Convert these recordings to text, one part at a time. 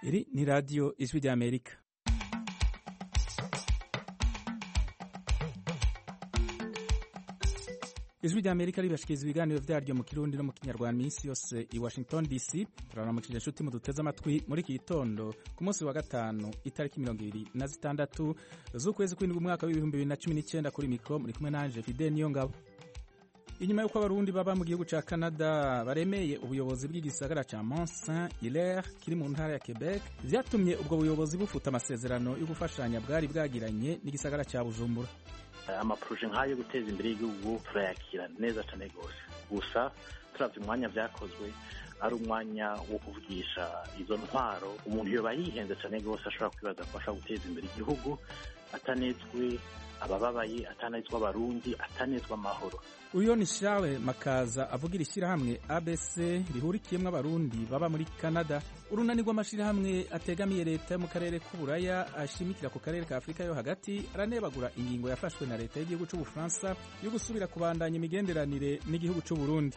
Iri ni radiyo ijwi ry'Amerika. Ijwi ry'Amerika ribashikiriza ibiganiro vyaryo mu Kirundi no mu Kinyarwanda minsi yose i Washington DC. Turaramukije inshuti muduteze amatwi muri iki gitondo ku munsi wa gatanu itariki 26 z'ukwezi kw'indwi umwaka w'2019 kuri mikro muri kumwe nanje Fidel Niyongabo. Inyuma y'uko abarundi baba mu gihugu ca Canada baremeye ubuyobozi bw'igisagara ca Mont Saint-Hilaire kiri mu ntara ya Quebec, vyatumye ubwo buyobozi bufuta amasezerano yo gufashanya bwari bwagiranye n'igisagara ca Bujumbura. Amaproje nk'ayo guteza imbere y'igihugu turayakira neza cyane gose, gusa turavye umwanya vyakozwe ari umwanya wo kuvugisha izo ntwaro. Umuntu yoba yihenze cyane gose ashobora kwibaza ko ashobora guteza imbere igihugu atanezwe abababaye, atanezwe abarundi, atanezwe amahoro. Uyo ni Charles Makaza avugira ishyirahamwe ABC rihurikiyemwo abarundi baba muri Canada. Urunani rw'amashirahamwe ategamiye leta yo mu karere k'Uburaya ashimikira ku karere ka Afrika yo hagati aranebagura ingingo yafashwe na leta y'igihugu c'Ubufaransa yo gusubira kubandanya imigenderanire n'igihugu c'u Burundi.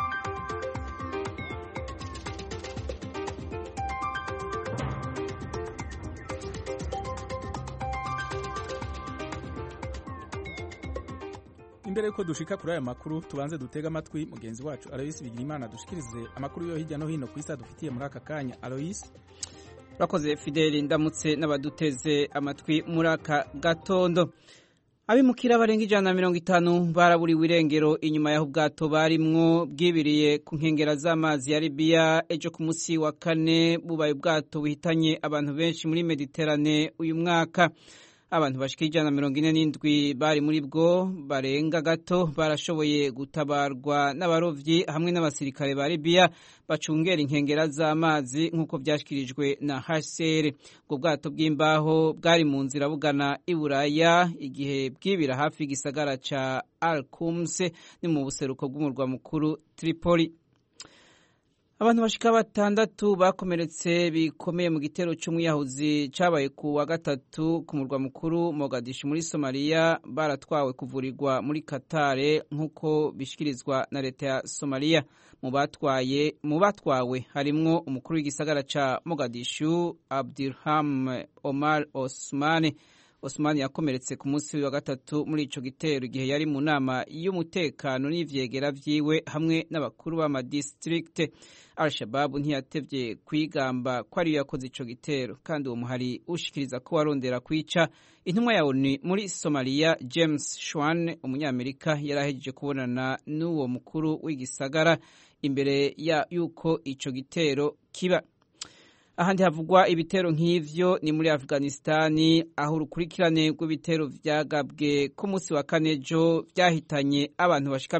Imbere yuko dushika kuri aya makuru tubanze dutega amatwi mugenzi wacu Alois Bigirimana dushikirize amakuru yo hirya no hino ku isi dufitiye muri aka kanya. Alois, urakoze Fideli, ndamutse n'abaduteze amatwi muri aka gatondo. Abimukira barenga 150 baraburiwe irengero inyuma y'aho ubwato barimwo bwibiriye ku nkengera z'amazi ya Libya ejo ku munsi wa kane. Bubaye ubwato buhitanye abantu benshi muri Mediterane uyu mwaka. Abantu bashika 147 bari muri bwo, barenga gato barashoboye gutabarwa n'abarovyi hamwe n'abasirikare ba Libya bacungera inkengera z'amazi nk'uko vyashikirijwe na HCR. Ubwo bwato bw'imbaho bwari mu nzira bugana i Buraya igihe bwibira hafi y'igisagara ca Al-Khums ni mu buseruko bw'umurwa mukuru Tripoli. Abantu bashika 6 bakomeretse bikomeye mu gitero c'umwiyahuzi cabaye ku wa gatatu ku murwa mukuru Mogadishu muri Somalia, baratwawe kuvurirwa muri Qatar nk'uko bishikirizwa na leta ya Somalia. Mu batwawe harimwo umukuru w'igisagara ca Mogadishu Abdirham Omar Osman yakomeretse ku munsi wa gatatu muri ico gitero igihe yari mu nama y'umutekano n'ivyegera vyiwe hamwe n'abakuru b'amadistrict. Al-Shabaab ntiyatevye kwigamba ko ari yakoze ico gitero, kandi uwo muhari ushikiriza ko warondera kwica intumwa ya ONU muri Somalia James Schwan, umunyamerika, yarahejeje kubonana n'uwo mukuru w'igisagara imbere ya yuko ico gitero kiba. Ahandi havugwa ibitero nk'ivyo ni muri Afghanistani, aho urukurikirane rw'ibitero vyagabwe ku munsi wa kane jo vyahitanye abantu bashika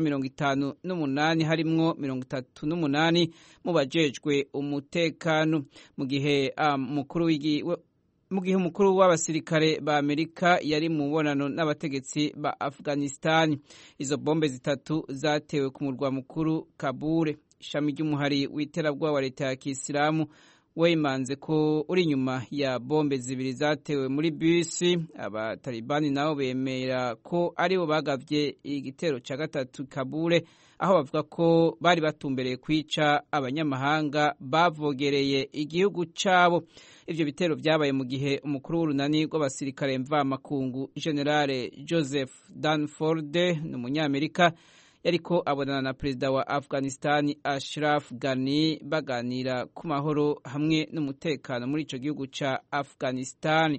58 harimwo 38 mu bajejwe umutekano, mu gihe umukuru w'abasirikare ba Amerika yari mu bonano n'abategetsi ba Afghanistani. Izo bombe zitatu zatewe ku murwa mukuru Kabul. Ishami ry'umuhari w'iterabwoba wa leta ya Kisilamu wemanze ko uri nyuma ya bombe zibiri zatewe muri bisi. Abatalibani nabo bemera ko aribo bagavye igitero ca gatatu Kabul, aho bavuga ko bari batumbereye kwica abanyamahanga bavogereye igihugu cabo. Ivyo bitero vyabaye mu gihe umukuru w'urunani rw'abasirikare mvamakungu General Joseph Dunford n'umunyamerika yariko abonana na perezida wa Afghanistan Ashraf Ghani baganira ku mahoro hamwe n'umutekano muri ico gihugu ca Afghanistan.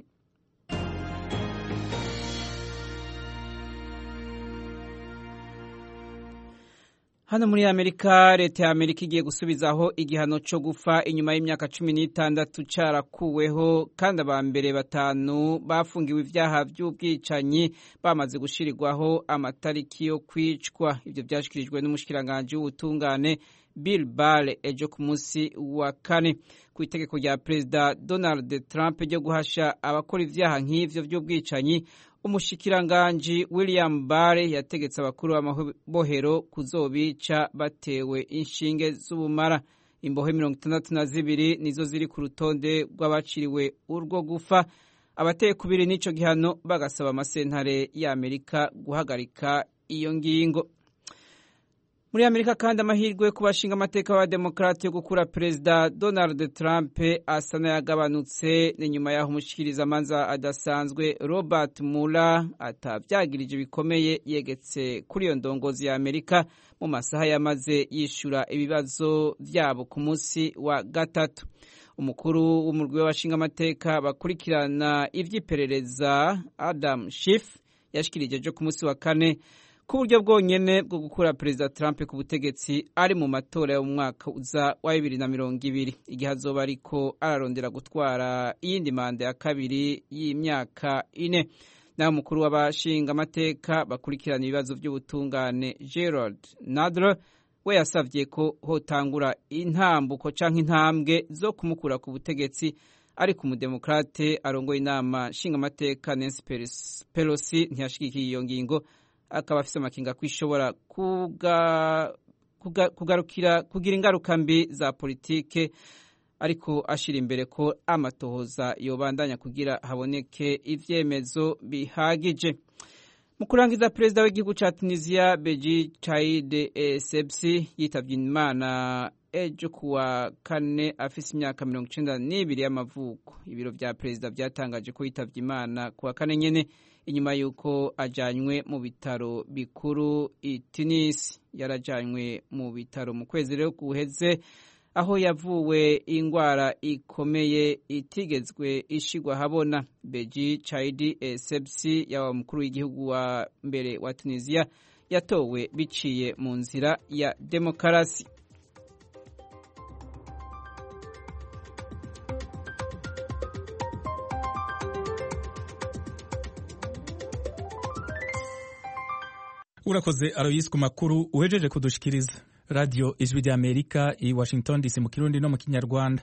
Hano muri Amerika, leta ya Amerika igiye gusubizaho igihano co gufa inyuma y'imyaka 16 carakuweho, kandi abambere 5 bafungiwe ivyaha vy'ubwicanyi bamaze gushirirwaho amatariki yo kwicwa. Ivyo vyashikirijwe n'umushikiranganje w'ubutungane Bill Barr ejo ku munsi wa kane ku itegeko rya Perezida Donald Trump ryo guhasha abakora ivyaha nk'ivyo vy'ubwicanyi. Umushikiranganji William Barr yategetse abakuru b'amabohero kuzobica batewe inshinge z'ubumara. Imbohe 62 nizo ziri ku rutonde rw'abaciriwe urwo gufa. Abateye kubiri n'ico gihano bagasaba amasentare ya Amerika guhagarika iyo ngingo. muri Amerika kandi amahirwe ku bashinga amateka b'abademokarate yo gukura perezida Donald Trump asa n'ayagabanutse ni nyuma y'aho umushikirizamanza adasanzwe Robert Mueller atavyagirije bikomeye yegetse kuri iyo ndongozi ya Amerika mu masaha yamaze yishura ibibazo vyabo ku munsi wa gatatu. Umukuru w'umurwi w'abashinga amateka bakurikirana ivy'iperereza Adam Schiff yashikirije ejo ku munsi wa kane ku buryo bwonyene bwo gukura perezida Trump ku butegetsi ari mu matora yo mu mwaka uza wa 2020 igihe azoba ariko ararondera gutwara iyindi manda ya kabiri y'imyaka 4. naho umukuru w'abashinga amateka bakurikirana ibibazo by'ubutungane Gerald Nadler we yasavye ko hotangura intambuko canke intambwe zo kumukura ku butegetsi ariko umudemokrate arongoye inama nshinga amateka Nancy Pelosi ntiyashigikiye iyo ngingo akaba afise amakinga kwishobora kugira ingaruka mbi za politike ariko ashira imbere ko amatohoza yobandanya kugira haboneke ivyemezo bihagije. Mu kurangiza perezida w'igihugu ca Tunisia Beji Caid Essebsi yitavye Imana ejo kuwa kane afise imyaka 92 y'amavuko. Ibiro vya perezida vyatangaje ko yitavye Imana kuwa kane nyene inyuma yuko ajanywe mu bitaro bikuru i Tunis. Yarajanywe mu bitaro mu kwezi rero guheze aho yavuwe ingwara ikomeye itigezwe ishigwa habona. Beji Caid Essebsi yawa mukuru w'igihugu wa mbere wa Tunisia yatowe biciye mu nzira ya demokarasi. Urakoze Aloyse ku makuru uhejeje kudushikiriza. Radio Ijwi rya Amerika i Washington DC mu Kirundi no mu Kinyarwanda.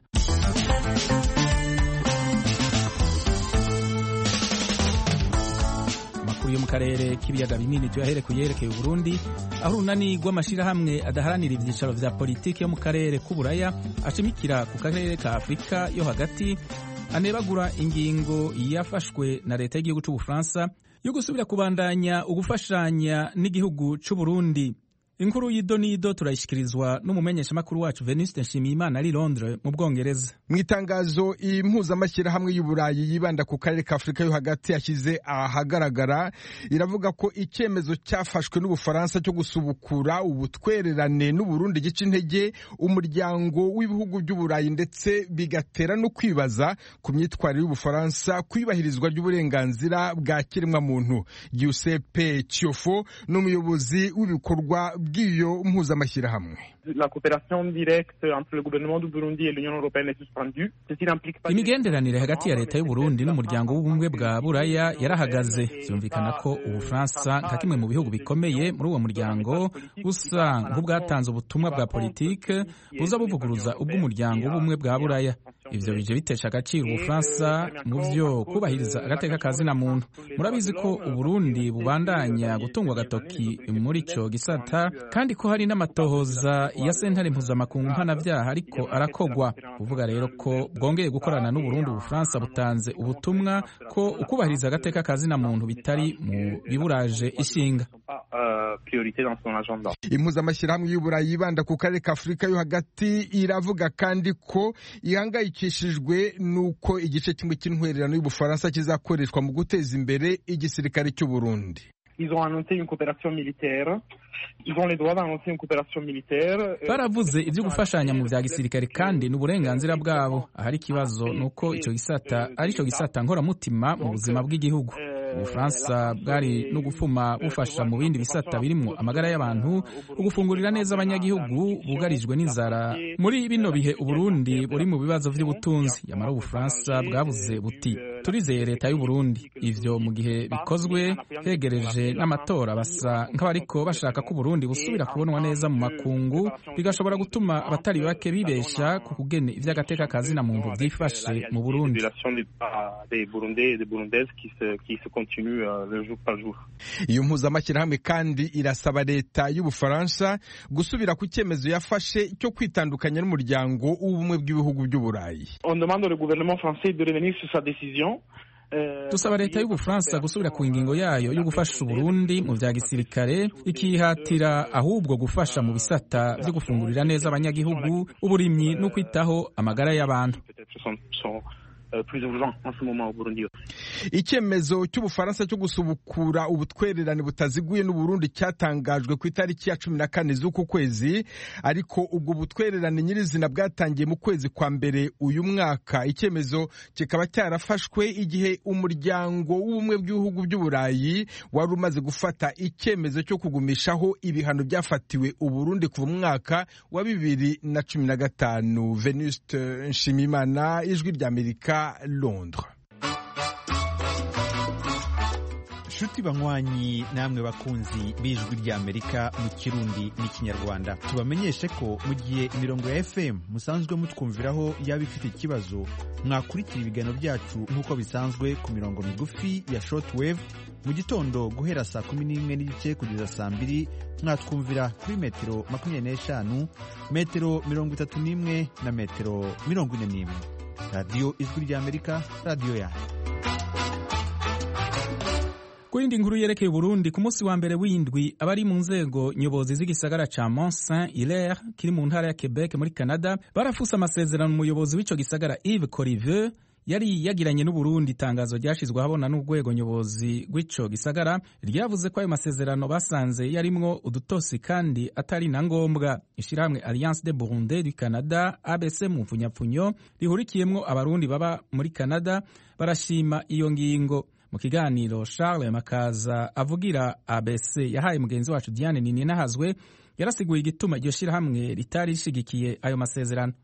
Amakuru yo mu karere k'ibiyaga binini tuyahere kuyerekeye Burundi aho urunani rw'amashirahamwe adaharanira ivyicaro vya politiki yo mu karere k'Uburaya ashimikira ku karere ka Afrika yo hagati anebagura ingingo yafashwe na leta y'igihugu c'u Bufaransa yo gusubira kubandanya ugufashanya n'igihugu c'u Burundi. Inkuru y'idonido turayishikirizwa n'umumenyesha makuru wacu Venuste Nshimiyimana ari Londres mu Bwongereza. Mu itangazo impuzamashyirahamwe y'Uburayi yibanda ku karere ka Afrika yo hagati yashyize ahagaragara iravuga ko icyemezo cyafashwe n'Ubufaransa cyo gusubukura ubutwererane n'Uburundi gica intege umuryango w'ibihugu by'Uburayi ndetse bigatera no kwibaza ku myitwarire y'Ubufaransa kwibahirizwa ry'uburenganzira bwa kiremwa muntu. Giuseppe Ciofo n'umuyobozi w'ibikorwa bw'iyo mpuzamashyirahamwe. La coopération directe entre le gouvernement du Burundi et l'Union européenne est suspendue. Imigenderanire hagati ya leta y'u Burundi n'umuryango w'ubumwe bwa Buraya yarahagaze. Byumvikana ko Ubufaransa nka kimwe mu bihugu bikomeye muri uwo muryango busa nk'ubwatanze ubutumwa bwa politike buza buvuguruza ubw'umuryango w'ubumwe bwa Buraya. Ivyo bije bitesha agaciro Ubufaransa mu vyo kubahiriza agateka kazina muntu. Murabizi ko Uburundi bubandanya gutungwa agatoki muri ico gisata kandi ko hari n'amatohoza ya sentare mpuzamakungu mpanavyaha ariko arakogwa. Kuvuga rero ko bwongeye gukorana n'Uburundi Ubufaransa butanze ubutumwa ko ukubahiriza agateka kazina muntu bitari mu biburaje ishinga. Impuzamashyirahamwe y'Uburayi yibanda ku karere ka Afrika yo hagati iravuga kandi ko ihangayikishijwe nuko igice kimwe cy'intwererano y'Ubufaransa kizakoreshwa mu guteza imbere igisirikare cy'u Burundi. Ils ont annoncé une coopération militaire. Ils ont les droits d'annoncer une coopération militaire. Baravuze ivyo gufashanya mu vya gisirikare kandi n'uburenganzira bwabo. Ahari kibazo nuko ico gisata ari cyo gisata nkora mutima mu buzima bw'igihugu. Ubufaransa bwari no gufuma bufasha mu bindi bisata birimo amagara y'abantu, ugufungurira neza abanyagihugu bugarijwe n'inzara. Muri bino bihe Uburundi buri mu bibazo vy'ubutunzi, yamara Ubufaransa bwabuze buti turizeye leta y'u Burundi. Ivyo mu gihe bikozwe hegereje n'amatora basa nk'abariko bashaka ko Burundi busubira kubonwa neza mu makungu, bigashobora gutuma abatari bake bibesha ku kugene ivy'agateka kazina muntu vyifashe mu Burundi. Iyo mpuzamashyirahamwe kandi irasaba leta y'Ubufaransa gusubira ku cyemezo yafashe cyo kwitandukanya n'umuryango w'ubumwe bw'ibihugu by'Uburayi. On demande au gouvernement français de revenir sur sa décision. dusaba leta y'Ubufaransa gusubira ku ngingo yayo yo gufasha Uburundi mu vya gisirikare, ikihatira ahubwo gufasha mu bisata vyo gufungurira neza abanyagihugu, uburimyi no kwitaho amagara y'abantu. Icyemezo cy'Ubufaransa cyo gusubukura ubutwererane butaziguye n'Uburundi cyatangajwe ku itariki ya 14 z'uku kwezi, ariko ubwo butwererane nyirizina bwatangiye mu kwezi kwa mbere uyu mwaka. Icyemezo kikaba cyarafashwe igihe umuryango w'ubumwe bw'ibihugu by'Uburayi wari umaze gufata icyemezo cyo kugumishaho ibihano byafatiwe Uburundi kuva mu mwaka wa 2015. Venuste Nshimiyimana, Ijwi ry'Amerika, Londres. Shuti banywanyi namwe bakunzi b'Ijwi ry'Amerika mu Kirundi n'Ikinyarwanda, tubamenyeshe ko mu gihe imirongo ya FM musanzwe mutwumviraho yaba ifite ikibazo, mwakurikira ibiganiro byacu nk'uko bisanzwe ku mirongo migufi ya shortwave mu gitondo guhera saa 11:30 kugeza saa 2, mwatwumvira kuri metero 25, metero 31 na metero 41. Radio Ijwi ry'Amerika, radio yanyu. Ku yindi nkuru yerekeye Burundi, ku munsi wa mbere w'indwi abari mu nzego nyobozi z'igisagara ca Mont Saint-Hilaire kiri mu ntara ya Quebec muri Canada barafuse amasezerano umuyobozi w'ico gisagara Yves Corriveau yari yagiranye n'Uburundi. Itangazo ryashizwe ahabona n'urwego nyobozi rw'ico gisagara ryavuze ko ayo masezerano basanze yarimwo udutosi kandi atari na ngombwa. Ishirahamwe Alliance des Burundais du Canada ABC mu mfunyapfunyo rihurikiyemwo abarundi baba muri Canada barashima iyo ngingo. Mu kiganiro Charles Makaza avugira ABC yahaye mugenzi wacu Diane Nininahazwe yarasiguye igituma iryo shirahamwe ritari rishigikiye ayo masezerano.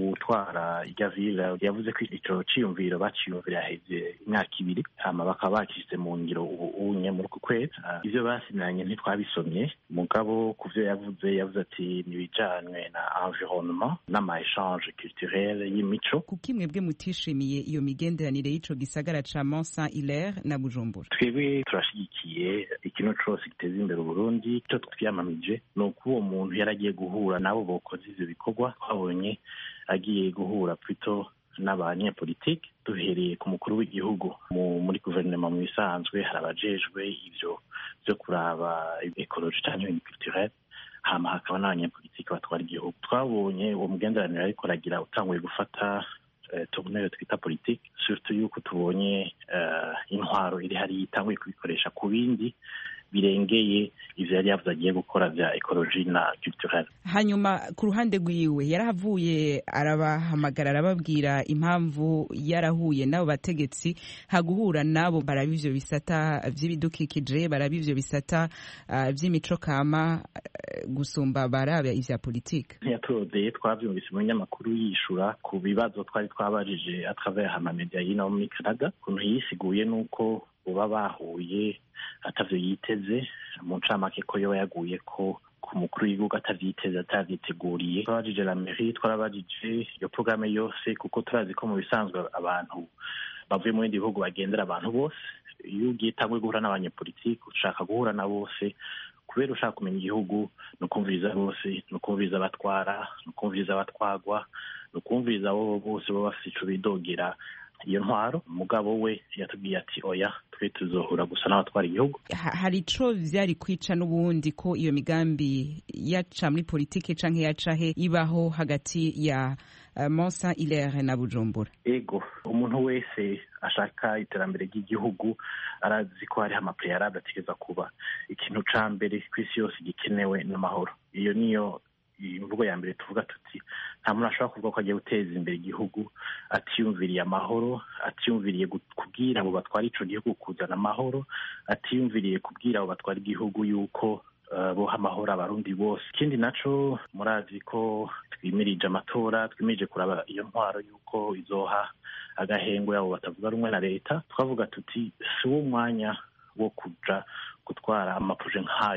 Utwara irya villa yavuze ko ico ciyumviro baciyumvira heze imyaka 2 hama bakaba bakishyize mu ngiro ubunye muri ku kwezi. Ivyo basinanye ntitwabisomye, mugabo kuvyo yavuze ati nibijanwe na environnement n'ama échange culturel y'imico. Kuki mwebwe mutishimiye iyo migenderanire y'ico gisagara ca Mont Saint-Hilaire na Bujumbura? Twebwe turashigikiye ikintu cose giteza imbere Burundi. Ico twiyamamije ni uko uwo muntu yaragiye guhura nabo bokoze ivyo bikorwa. Twabonye agiye guhura plutôt n'abanyepolitike, duhereye ku mukuru w'igihugu. Muri guverinoma mu bisanzwe hari abajejwe ivyo byo kuraba ecologie cyangwa culturelle, hama hakaba n'abanyepolitike batwara igihugu. Twabonye uwo mugenderanire ariko aragira utanguye gufata tournure twita politique, surtout yuko tubonye intwaro iri hari itanguye kubikoresha ku bindi birengeye ivyo yari yavuze agiye gukora vya ecologie na culturelle. Hanyuma ku ruhande rwiwe yarahavuye arabahamagara arababwira impamvu yarahuye n'abo bategetsi, haguhura nabo baraba ivyo bisata vy'ibidukikije, baraba ivyo bisata vy'imico kama gusumba baraba ivya politike. Yatodeye twavyumvise mu nyamakuru yishura ku bibazo twari twabajije à travers amamedia y'ino muri Canada, kuntu yisiguye nuko uba bahuye atavyo yiteze. Mu ncamake ko yoba yaguye ko ku mukuru w'igihugu atavyiteze, atavyiteguriye. Twabajije la mairie, twarabajije iyo programme yose, kuko turazi ko mu bisanzwe abantu bavuye mu bindi bihugu bagendera abantu bose. Iyo ugiye tangwe guhura n'abanyepolitike ushaka guhura na bose, kubera ushaka kumenya igihugu, no kumviriza bose, no kumviriza abatwara, no kumviriza abatwagwa, no kumviriza abo bose baba bafite ico bidogera iyo ntwaro. Umugabo we yatubwiye ati oya, twe tuzohura gusa n'abatwara igihugu. Hari ico vyari kwica n'ubundi ko iyo migambi yaca muri politike canke yacahe ibaho hagati ya Mont Saint-Hilaire na Bujumbura? Ego, umuntu wese ashaka iterambere ry'igihugu arazi ko hari amaprealable ategeza kuba. Ikintu ca mbere kw'isi yose gikenewe n'amahoro. Iyo niyo imvugo ya mbere tuvuga tuti nta muntu ashobora kuvuga ko agiye guteza imbere igihugu atiyumviriye amahoro, atiyumviriye kubwira abo batwara ico gihugu kuzana amahoro, atiyumviriye kubwira abo batwara igihugu yuko boha amahoro abarundi bose. Ikindi naco murazi ko twimirije amatora, twimirije kuraba iyo ntwaro yuko izoha agahengwe abo batavuga rumwe na leta. Twavuga tuti si wo mwanya wo kuja gutwara amaproje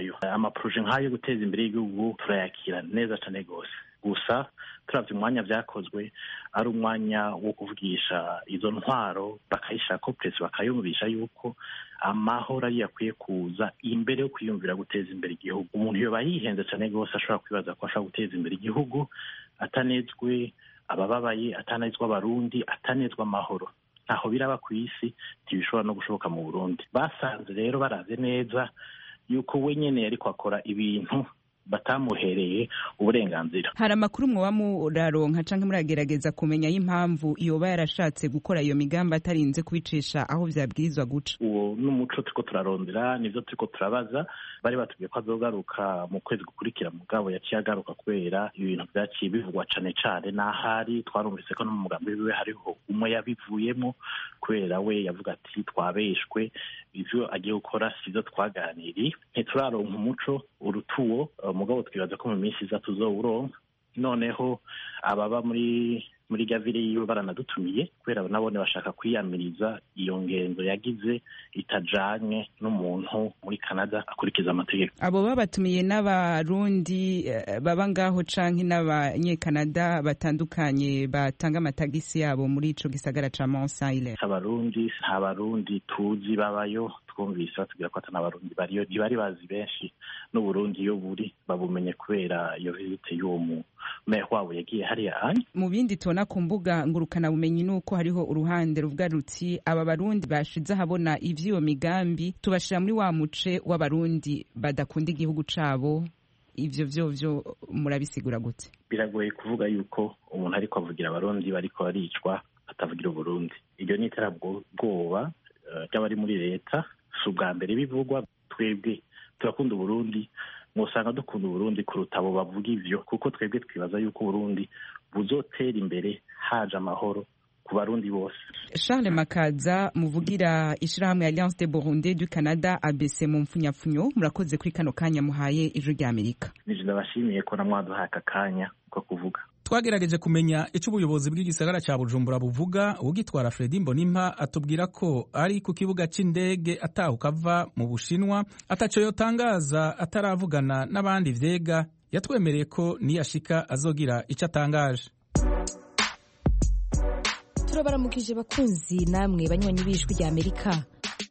nk'ayo guteza imbere y'igihugu. Turayakira neza cane gose, gusa turavye umwanya vyakozwe ari umwanya wo kuvugisha izo ntwaro, bakayishaka press, bakayumvisha yuko amahoro ari yakwiye kuza imbere yo kwiyumvira guteza imbere igihugu. Umuntu yoba yihenze cane gose ashobora kwibaza ko ashobora guteza imbere igihugu atanezwe abababaye, atanezwe abarundi, atanezwe amahoro. ntaho biraba ku isi ntibishobora no gushoboka mu Burundi. Basanze rero baraze neza yuko we nyene yariko akora ibintu batamuhereye uburenganzira. Hari amakuru mwoba muraronka canke muragerageza kumenya y'impamvu yoba yarashatse gukora iyo migambi atarinze kubicisha aho vyabwirizwa guca? Uwo n'umuco turiko turarondera, nivyo turiko turabaza. Bari batubwiye ko azogaruka mu kwezi gukurikira, mugabo yaciye agaruka kubera ibintu vyaciye bivugwa cane cane, n'ahari twarumvise ko no mu mugambi wiwe hariho umwe yabivuyemo kubera we yavuga ati twabeshwe, ivyo agiye gukora sivyo twaganiriye. Ntituraronka umuco urutuwo, mugabo twibaza ko mu minsi iza tuzowuronka. Noneho ababa muri gavire yiwe baranadutumiye kubera nabone bashaka kwiyamiriza iyo ngendo yagize itajanye n'umuntu muri Canada akurikiza amategeko. Abo babatumiye n'abarundi baba ngaho canke n'abanyekanada batandukanye batanga amatagisi yabo muri ico gisagara ca Mont-Saint-Hilaire? Abarundi tuzi babayo, twumvise batubwira ko atana abarundi bariyo, ntibari bazi benshi n'Uburundi iyo buri babumenye kubera iyo visite y'uwo meya wabo yagiye hariya anye. Mu bindi tubona ku mbuga ngurukana bumenyi nuko hariho uruhande ruvuga ruti aba barundi bashize ahabona ivy'iyo migambi tubashira muri wa muce w'abarundi badakunda igihugu cabo. Ivyo vyo murabisigura gute? Biragoye kuvuga yuko umuntu ariko avugira abarundi bariko baricwa atavugira Uburundi. Iryo ni iterabwoba ry'abari muri leta, si ubwa mbere bivugwa. Twebwe turakunda Uburundi, mwosanga dukunda Uburundi kuruta abo bavuga ivyo, kuko twebwe twibaza yuko Uburundi buzotera imbere haje amahoro ku barundi bose. Charles Makaza, muvugira ishirahamwe Alliance des Burundais du Canada ABC mu mfunyapfunyo, murakoze kuri kano kanya muhaye Ijwi ry'Amerika. Nije ndabashimiye ko namwaduhaye aka kanya ko kuvuga. Twagerageje kumenya ico ubuyobozi bw'igisagara ca Bujumbura buvuga. Ugitwara Fredy Mbonimpa atubwira ko ari ku kibuga c'indege atahuka ava mu Bushinwa, ataco yotangaza ataravugana n'abandi vyega. Yatwemereye ko niyashika azogira ico atangaje. Turabaramukije bakunzi namwe banywanyi b'Ijwi ry'Amerika.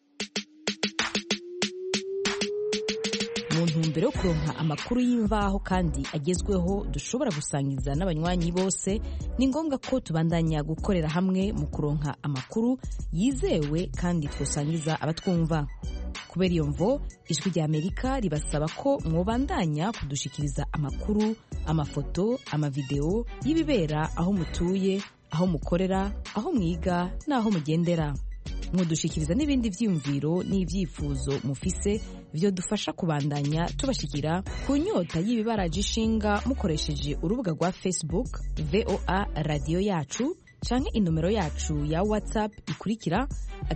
Mu ntumbero yo kuronka amakuru y'imvaho kandi agezweho dushobora gusangiza n'abanywanyi bose, ni ngombwa ko tubandanya gukorera hamwe mu kuronka amakuru yizewe kandi twosangiza abatwumva. Kubera iyo mvo, Ijwi ry'Amerika ribasaba ko mwobandanya kudushikiriza amakuru, amafoto, amavideo y'ibibera aho mutuye, aho mukorera, aho mwiga n'aho mugendera. Mwodushikiriza n'ibindi vyiyumviro n'ivyifuzo mufise vyo dufasha kubandanya tubashikira ku nyota y'ibibaraje ishinga mukoresheje urubuga rwa Facebook VOA Radio Yacu canke inomero yacu ya WhatsApp ikurikira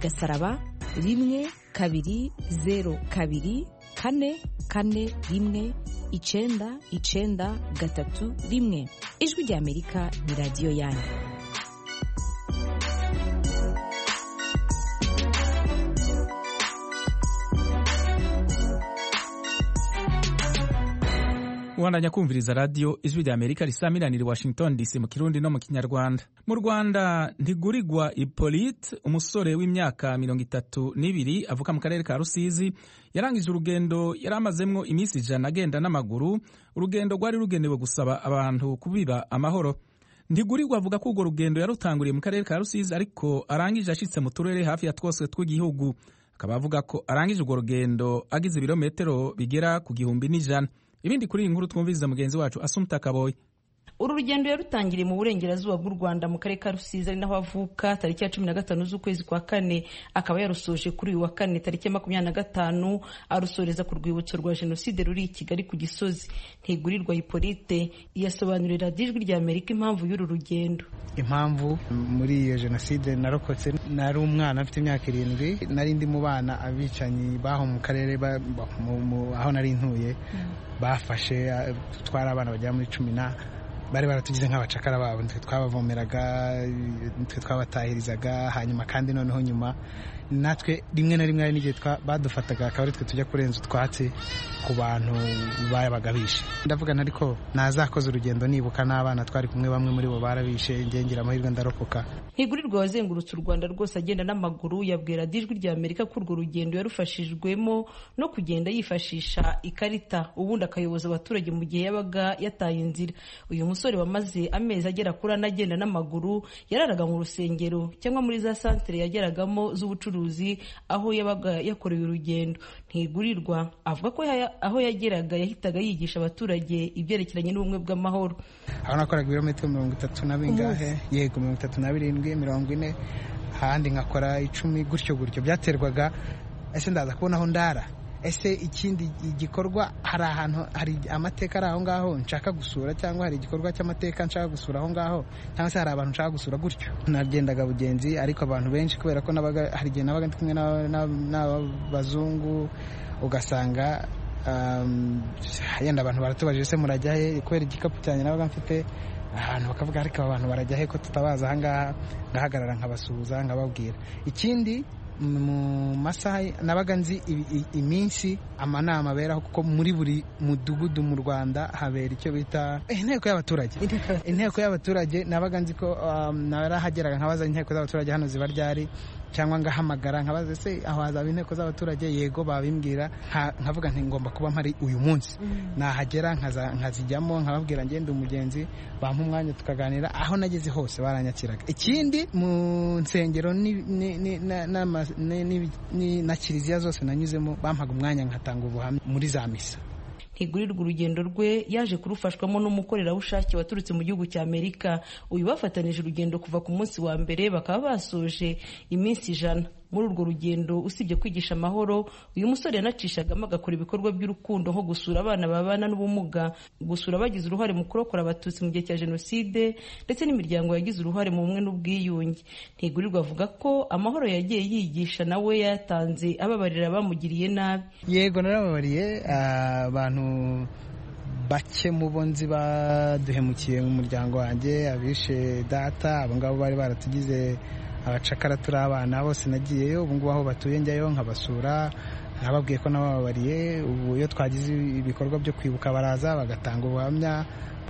*1kabiri*2kabiri*441 Ijwi ry'Amerika ni radio yanyu. Uwandanya kumviriza radio Ijwi ry'Amerika risamiranira Washington DC mu Kirundi no mu Kinyarwanda. Mu Rwanda Ntigurirwa Hippolyte, umusore w'imyaka 32 avuka mu karere ka Rusizi, yarangije urugendo yaramazemwo imisi 100 agenda n'amaguru. Urugendo rwari rugenewe gusaba abantu kubiba amahoro. Ntigurirwa avuga ko urwo rugendo yarutanguriye mu karere ka Rusizi, ariko arangije ashitse mu turere hafi ya twose tw'igihugu. Akaba avuga ko arangije urwo rugendo agize ibirometero bigera ku 1,100. Ibindi kuri iyi nkuru twumviriza mugenzi wacu Assumpta Kaboyi. Uru rugendo yarutangiriye mu burengerazuba bw'u Rwanda mu karere ka Rusizi, ari naho avuka, tariki ya 15 z'ukwezi kwa 4, akaba yarusoje kuri uyu wa 4 tariki ya 25, arusoreza ku rwibutso rwa Jenoside ruri i Kigali ku Gisozi. Ntigurirwa Hippolyte yasobanurira Ijwi ry'Amerika impamvu y'uru rugendo. Impamvu muri iyo Jenoside narokotse, nari umwana afite imyaka 7, nari ndi mu bana abicanyi baho mu karere aho nari ntuye bafashe, twara abana bajya muri 10, bari baratugize nk'abacakara babo, nitwe twabavomeraga, nitwe twabatahirizaga. Hanyuma kandi noneho nyuma natwe rimwe na rimwe hari n'igihe badufataga akaba ari twe tujya kurenza utwatsi ku bantu bayabaga bishe. Ndavugana ariko nazakoze urugendo nibuka n'abana twari kumwe, bamwe muri bo barabishe, ngira amahirwe ndarokoka. Ntigurirwa wazengurutse u Rwanda rwose agenda n'amaguru yabwira Ijwi rya Amerika ko urwo rugendo yarufashijwemo no kugenda yifashisha ikarita, ubundi akayoboza abaturage mu gihe yabaga yataye inzira. Uyu musore wamaze amezi agera kuri ane agenda n'amaguru yararaga mu rusengero cyangwa muri za santere yageragamo z'ubucuruzi aho yabaga yakorewe urugendo. Ntigurirwa avuga ko aho yageraga yahitaga yigisha abaturage ibyerekeranye n'ubumwe bw'amahoro. Aho nakoraga ibirometero 30 na bingahe, yego 37 40, ahandi nkakora 10 gutyo. Byaterwaga ese ndaza kubona aho ndara, ese ikindi gikorwa hari ahantu hari amateka ari aho ngaho nshaka gusura, cyangwa hari igikorwa cy'amateka nshaka gusura aho ngaho, cyangwa se hari abantu nshaka gusura gutyo. Nagendaga bugenzi ariko abantu benshi kubera ko hari igihe nabaga ndi kumwe n'abazungu, ugasanga yenda abantu baratubajije se murajya he, kubera igikapu cyanjye nabaga mfite ahantu, bakavuga ariko abantu barajya he ko tutabaza ahangaha, ngahagarara nkabasuhuza nkababwira. Ikindi mu masaha nabaga nzi iminsi amanama aberaho, kuko muri buri mudugudu mu Rwanda habera icyo bita inteko y'abaturage. Nabaga nzi ko narahageraga nkabaza inteko z'abaturage hano ziba ryari, cyangwa ngahamagara nkabaza se aho hazaba inteko z'abaturage, yego babimbwira, nkavuga nti ngomba kuba mpari uyu munsi. Nahagera nkazijyamo nkababwira ngende umugenzi, bampa umwanya tukaganira. Aho nageze hose baranyakiraga. Ikindi mu nsengero na kiliziya zose nanyuzemo bampaga umwanya nkatanga ubuhamya muri za misa. Ntigurirwa urugendo rwe yaje kurufashwamo n'umukorerabushake waturutse mu gihugu cya Amerika. Uyu bafatanije urugendo kuva ku munsi wa mbere, bakaba basoje iminsi 100. Muri urwo rugendo usibye kwigisha amahoro, uyu musore yanacishagamo agakora ibikorwa by'urukundo nko gusura abana babana n'ubumuga, gusura abagize uruhare mu kurokora Abatutsi mu gihe cya Jenoside, ndetse n'imiryango yagize uruhare mu bumwe n'ubwiyunge. Ntigurirwa avuga ko amahoro yagiye yigisha nawe yatanze ababarira abamugiriye nabi. Yego narababariye abantu bake mu bo nzi baduhemukiye mu muryango wanjye, abishe data, abo ngabo bari baratugize abacakara turi abana, bose nagiyeyo. Ubu ngubu aho batuye njyayo nkabasura, nababwiye ko nababariye. Ubu iyo twagize ibikorwa byo kwibuka baraza bagatanga ubuhamya,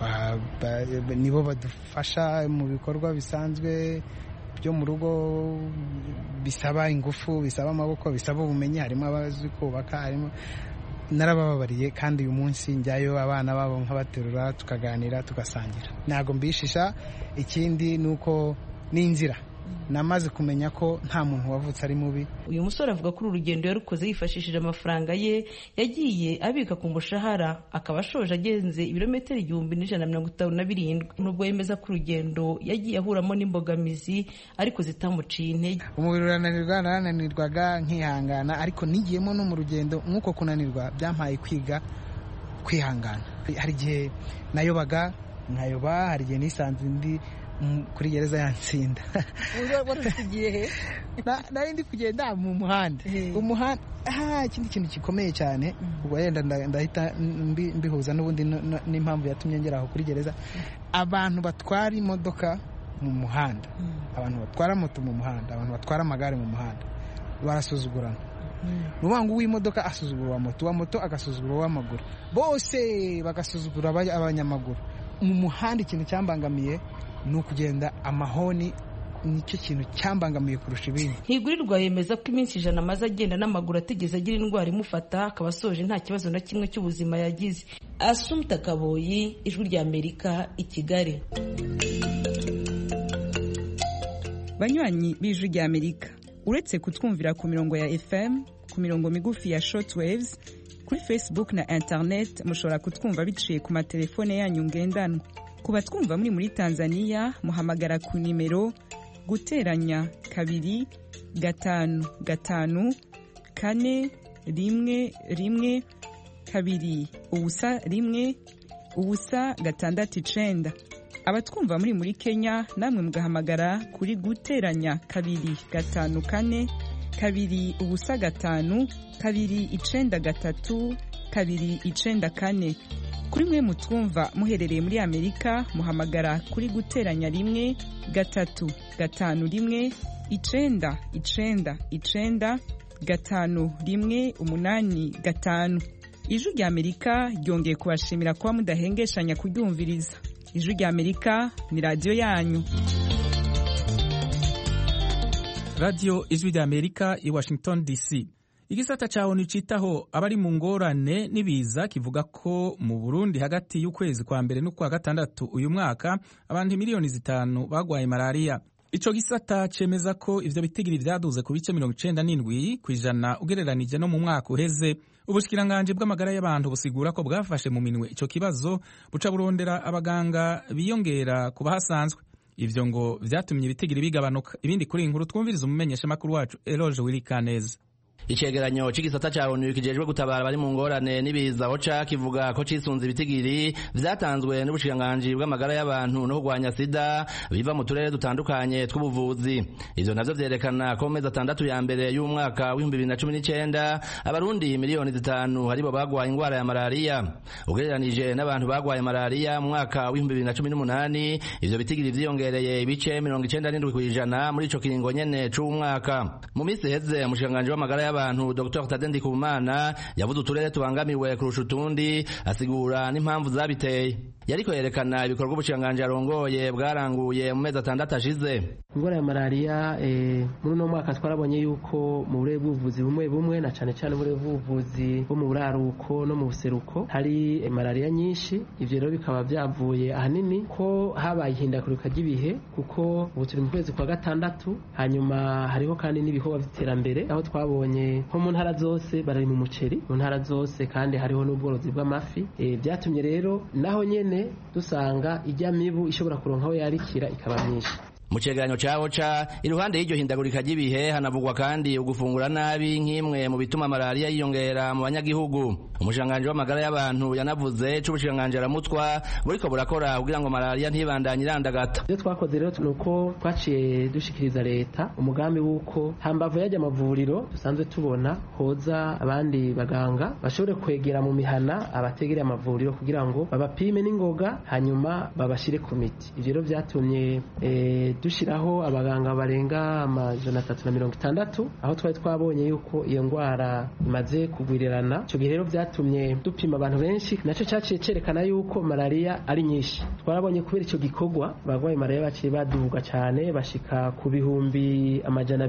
nibo badufasha mu bikorwa bisanzwe byo mu rugo bisaba ingufu, bisaba amaboko, bisaba ubumenyi. Harimo abazi kubaka, harimo narababariye, kandi uyu munsi njyayo abana babo nkabaterura tukaganira tugasangira. Ntago mbishisha. Ikindi nuko n'inzira namaze kumenya ko nta muntu wavutse ari mubi. Uyu musore avuga ko urugendo yarukoze yifashishije amafaranga ye yagiye abika ku mushahara, akaba ashoje agenze ibirometero 1157. Nubwo yemeza ko urugendo yagiye ahuramo n'imbogamizi ariko zitamuciye intege. Umubiri urananirwaga nkihangana, ariko nigiyemo no mu rugendo nk'uko kunanirwa byampaye kwiga kwihangana. Hari igihe nayobaga nkayoba, hari igihe nisanze ndi kuri gereza yantsinda. Warasigiye he? Nari ndi kugenda mu muhanda. Umuhanda ikindi kintu gikomeye cyane, ubwo yenda ndahita mbihuza n'ubundi n'impamvu yatumye ngera aho kuri gereza. Abantu batwara imodoka mu muhanda, abantu batwara moto mu muhanda, abantu batwara amagare mu muhanda barasuzugurana. Nubangu w'imodoka asuzugura wa moto agasuzugura w'amaguru, bose bagasuzugura abanyamaguru. Mu muhanda ikintu cyambangamiye ni ukugenda amahoni, nicyo kintu cyambangamiye kurusha ibindi. Ntigurirwa yemeza ko iminsi 100 amaze agenda n'amaguru atigeze agira indwara imufata, akaba asoje nta kibazo na kimwe cy'ubuzima yagize. Assumpta Kaboyi, Ijwi rya Amerika, i Kigali. Banywanyi b'Ijwi rya Amerika, uretse kutwumvira ku mirongo ya FM, ku mirongo migufi ya shortwaves, kuri Facebook na internet mushobora kutwumva biciye ku matelefone yanyu ngendanwa. Ku batwumva muri Tanzania muhamagara ku nimero guteranya 2 5 5 4 1 1 2 ubusa 1 ubusa 6 abatwumva muri Kenya namwe mugahamagara kuri guteranya 2 5 4 2 ubusa 5 2 9 3 2 9 kuri mwe mutwumva muherereye muri Amerika muhamagara kuri guteranya 1 3 5 1 991 ijwi rya Amerika ryongeye kubashimira kuba mudahengeshanya kuryumviriza. Ijwi rya Amerika ni radiyo yanyu. Radio Ijwi rya Amerika i Washington DC. Igisata ca ONU citaho abari mu ngorane n'ibiza kivuga ko mu Burundi hagati y'ukwezi kwa mbere n'ukwa gatandatu uyu mwaka abantu miliyoni 5 bagwaye malaria. Ico gisata cemeza ko ivyo bitigiri vyaduze ku bice 97% ugereranije no mu mwaka uheze. Ubushikiranganje bw'amagara y'abantu busigura ko bwafashe mu minwe ico kibazo buca burondera abaganga biyongera ku bahasanzwe. Ivyo ngo vyatumye ibitigiri bigabanuka. Ibindi kuri inkuru twumviriza umumenyesha makuru wacu Eloge Wilikaneza. Icegeranyo c'igisata ca ONU kijejwe gutabara bari mu ngorane n'ibiza OCHA kivuga ko cisunze ibitigiri vyatanzwe n'ubushikiranganje bw'amagara y'abantu no kurwanya sida biva mu turere dutandukanye tw'ubuvuzi. Ivyo navyo vyerekana ko mezi 6 ya mbere y'umwaka wa 2019 abarundi miliyoni 5 haribo bagwaye ingwara ya malaria ugereranije n'abantu bagwaye malaria mu mwaka wa 2018. Ivyo bitigiri vyiyongereye ibice 97% muri ico kiringo nyene c'umwaka. Mu misi heze umushikiranganji w'amagara y'abantu Dr. Tade Ndikumana yavuze uturere tubangamiwe kurusha utundi, asigura n'impamvu zabiteye. Yariko yerekana ibikorwa ubushinganje arongoye bwaranguye mu mezi 6 ashize. Ingwara ya malaria muri no mwaka twarabonye yuko mu burere bw'ubuvuzi bumwe na cane cane burere bw'ubuvuzi bwo mu buraruko no mu buseruko hari malaria nyinshi. Ivyo rero bikaba byavuye ahanini ko habaye ihindagurika ry'ibihe, kuko ubu turi mu kwezi kwa gatandatu, hanyuma hariho kandi n'ibikorwa by'iterambere aho twabonye nko mu ntara zose barari mu muceri mu ntara zose, kandi hariho n'ubworozi bw'amafi. Byatumye rero naho nyene dusanga ijya mibu ishobora kuronkaho yarikira ikaba myinshi. Mu cegeranyo ca OCHA iruhande y'iryo hindagurika ry'ibihe hanavugwa kandi ugufungura nabi nk'imwe mu bituma malaria yiyongera mu banyagihugu. Umushanganje w'amagara y'abantu yanavuze c'ubushanganje aramutwa buriko burakora kugira ngo malaria ntibandanye irandagata. Ibyo twakoze rero nuko twaciye dushikiriza leta umugambi w'uko hambavu y'ajya amavuriro dusanzwe tubona hoza abandi baganga bashobore kwegera mu mihana abategereye amavuriro kugira ngo babapime n'ingoga hanyuma babashire ku miti. Ivyo rero vyatumye dushiraho abaganga barenga 360 aho twari twabonye yuko iyo ngwara imaze kugwirirana. Ico gihe rero vyatumye dupima abantu benshi, naco caciye cerekana yuko malaria ari nyinshi. Twarabonye kubera ico gikorwa bagwaye malaria baciye baduga cyane bashika ku bihumbi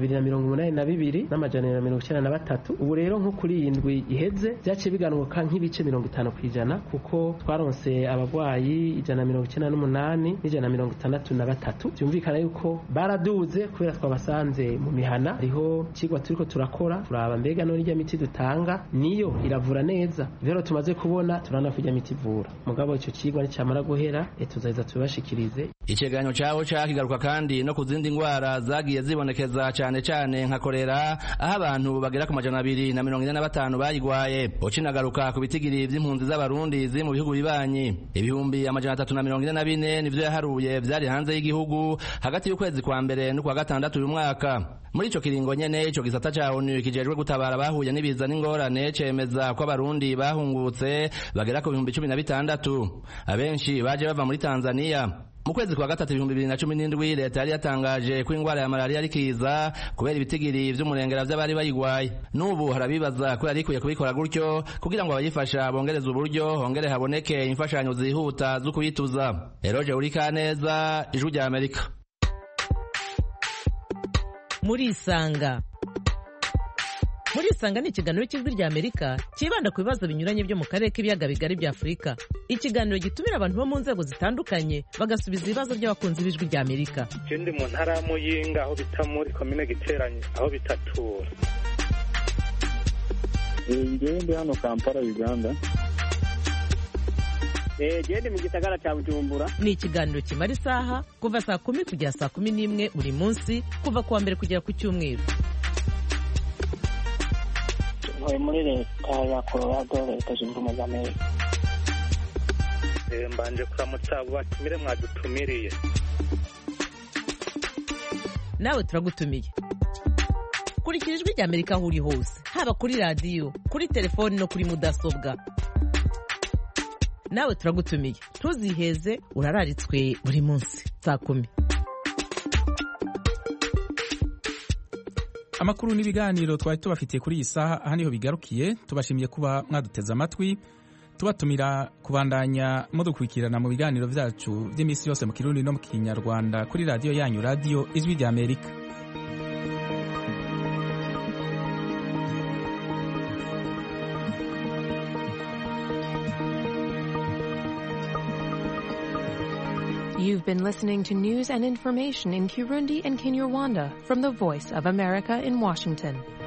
282 n'amajana ubu rero nko kuri indwi iheze vyaciye biganuka nk'ibice 50% kuko twaronse abagwayi 198 n'ijana byumvikana yuko baraduze kubera twabasanze mu mihana. Hariho kigwa turiko turakora turaba mbega none ijya miti dutanga niyo iravura neza. Rero tumaze kubona turana kujya miti ivura, mugabo ico kigwa nicamara guhera tuzaheza tubashikirize. Icegeranyo cawo kigaruka kandi no kuzindi ngwara zagiye zibonekeza cane cane nka kolera aho abantu bagera ku 245 bayigwaye. Ocinagaruka ku bitigiri vy'impunzi z'abarundi ziri mu bihugu bibanyi ibihumbi 344 nivyo yaharuye vyari hanze y'igihugu hagati y'ukwezi kwa mbere n'ukwa gatandatu uyu mwaka. Muri ico kiringo nyene ico gisata ca ONU kijejwe gutabara bahuye n'ibiza n'ingorane cemeza ko abarundi bahungutse bagera ku 16,000 abenshi baje bava muri Tanzania. Mu kwezi kwa gatatu 2017 leta yari yatangaje ko ingwara ya malaria rikiza kubera ibitigiri vy'umurengera vy'abari bayigwaye. N'ubu harabibaza ko yari kuye kubikora gutyo kugira ngo abayifasha bongereze uburyo hongere haboneke imfashanyo zihuta zo kuyituza. Eloge Wilikaneza, Ijwi rya Amerika. Murisanga ni ikiganiro cy'Ijwi rya Amerika kibanda ku bibazo binyuranye byo mu karere k'ibiyaga bigari bya Afurika. Ikiganiro gitumira abantu bo mu nzego zitandukanye bagasubiza ibibazo by'abakunzi b'Ijwi rya Amerika. Ndi mu ntara ya Muyinga aho bita muri komine Giteranye aho bitatura. Ndi hano Kampala Uganda. Ndi mu gisagara cya Bujumbura. Ni ikiganiro kimara isaha kuva saa 10 kugera saa 11 buri munsi kuva kuwa mbere kugera ku cyumweru. Muri leta ya Colorado leta zunze ubumwe za Amerika. Mbanje kuramutsa abo batumire mwadutumiriye. Nawe turagutumiye. Kurikira Ijwi rya Amerika aho uri hose, haba kuri radio, kuri telefoni no kuri mudasobwa. Nawe turagutumiye. Ntuziheze, urararitswe buri munsi saa 10. amakuru n'ibiganiro twari tubafitiye kuri iyi saha aha niho bigarukiye. tubashimiye kuba mwaduteze amatwi, tubatumira kubandanya mudukurikirana mu biganiro byacu by'iminsi yose mu Kirundi no mu Kinyarwanda kuri radiyo yanyu, radiyo Ijwi ry'Amerika. You've been listening to news and information in Kirundi and Kinyarwanda from the Voice of America in Washington.